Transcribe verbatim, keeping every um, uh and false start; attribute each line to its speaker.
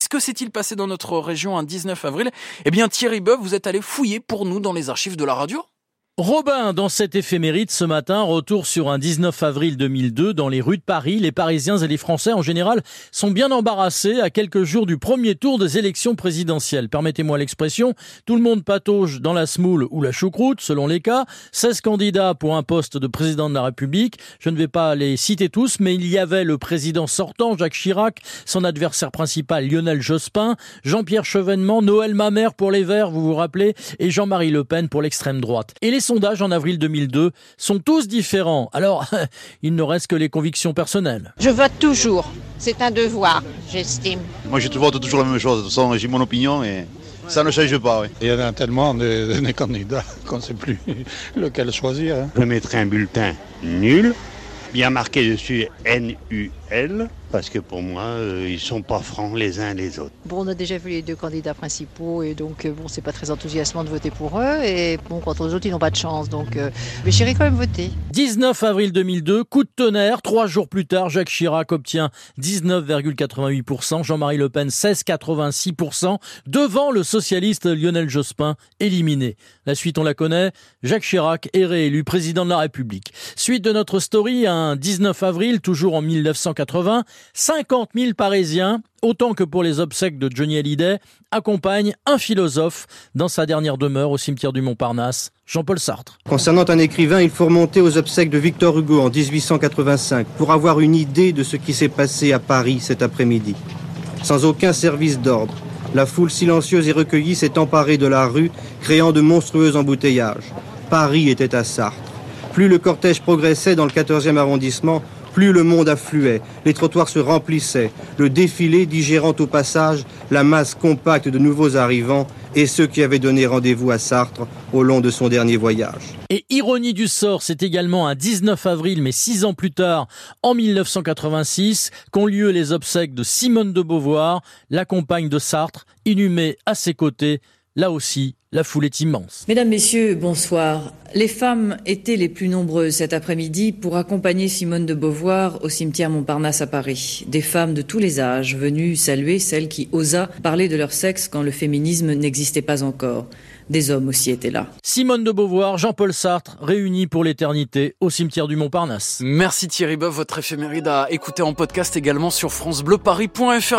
Speaker 1: Que s'est-il passé dans notre région un dix-neuf avril ? Eh bien Thierry Boeuf, vous êtes allé fouiller pour nous dans les archives de la radio ?
Speaker 2: Robin, dans cette éphéméride ce matin, retour sur un dix-neuf avril deux mille deux dans les rues de Paris. Les Parisiens et les Français en général sont bien embarrassés à quelques jours du premier tour des élections présidentielles. Permettez-moi l'expression, tout le monde patauge dans la semoule ou la choucroute, selon les cas. seize candidats pour un poste de président de la République. Je ne vais pas les citer tous, mais il y avait le président sortant, Jacques Chirac, son adversaire principal, Lionel Jospin, Jean-Pierre Chevènement, Noël Mamère pour les Verts, vous vous rappelez, et Jean-Marie Le Pen pour l'extrême droite. Et les sondages en avril deux mille deux sont tous différents. Alors, il ne reste que les convictions personnelles.
Speaker 3: Je vote toujours. C'est un devoir, j'estime.
Speaker 4: Moi, je vote toujours la même chose. De toute façon, j'ai mon opinion et ça ne change pas. Oui.
Speaker 5: Il y en a tellement de, de candidats qu'on ne sait plus lequel choisir. Hein.
Speaker 6: Je mettrai un bulletin nul, bien marqué dessus N U L, parce que pour moi, euh, ils sont pas francs les uns les autres.
Speaker 7: Bon, on a déjà vu les deux candidats principaux et donc bon, c'est pas très enthousiasmant de voter pour eux. Et bon, quant aux autres, ils n'ont pas de chance. Donc, euh, mais j'irai quand même voter.
Speaker 2: dix-neuf avril deux mille deux, coup de tonnerre. Trois jours plus tard, Jacques Chirac obtient dix-neuf virgule quatre-vingt-huit pour cent, Jean-Marie Le Pen seize virgule quatre-vingt-six pour cent, devant le socialiste Lionel Jospin, éliminé. La suite, on la connaît. Jacques Chirac est réélu président de la République. Suite de notre story, un dix-neuf avril, toujours en mille neuf cent quatre-vingts, cinquante mille Parisiens, autant que pour les obsèques de Johnny Hallyday, accompagnent un philosophe dans sa dernière demeure au cimetière du Montparnasse, Jean-Paul Sartre.
Speaker 8: Concernant un écrivain, il faut remonter aux obsèques de Victor Hugo en dix-huit cent quatre-vingt-cinq pour avoir une idée de ce qui s'est passé à Paris cet après-midi. Sans aucun service d'ordre, la foule silencieuse et recueillie s'est emparée de la rue, créant de monstrueux embouteillages. Paris était à Sartre. Plus le cortège progressait dans le quatorzième arrondissement, plus le monde affluait, les trottoirs se remplissaient, le défilé digérant au passage la masse compacte de nouveaux arrivants et ceux qui avaient donné rendez-vous à Sartre au long de son dernier voyage.
Speaker 2: Et ironie du sort, c'est également un dix-neuf avril, mais six ans plus tard, en mille neuf cent quatre-vingt-six, qu'ont lieu les obsèques de Simone de Beauvoir, la compagne de Sartre, inhumée à ses côtés. Là aussi, la foule est immense.
Speaker 9: Mesdames, Messieurs, bonsoir. Les femmes étaient les plus nombreuses cet après-midi pour accompagner Simone de Beauvoir au cimetière Montparnasse à Paris. Des femmes de tous les âges venues saluer celle qui osa parler de leur sexe quand le féminisme n'existait pas encore. Des hommes aussi étaient là.
Speaker 2: Simone de Beauvoir, Jean-Paul Sartre, réunis pour l'éternité au cimetière du Montparnasse.
Speaker 1: Merci Thierry Boeuf, votre éphéméride à écouter en podcast également sur francebleuparis point fr.